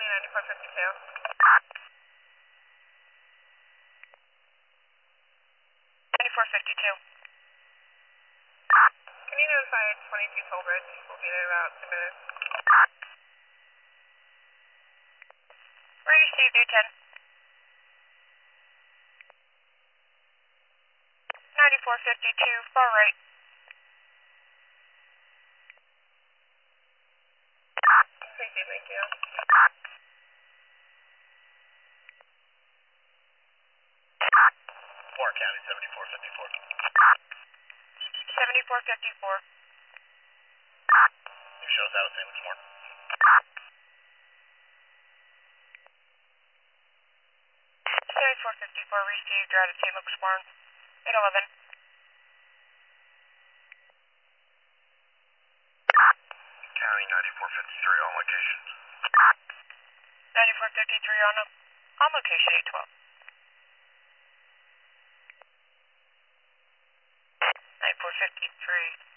9452. 9452. Can you notify 22 Tollbridge? We'll be there about 2 minutes. Where do you see D10? 9452, far right. Thank you. 4 County 7454. 7454. You show us how to say this more. 7454, received, out of St. Luke's Barn. 811. County 9453 on location. 9453 on location 812. 9453.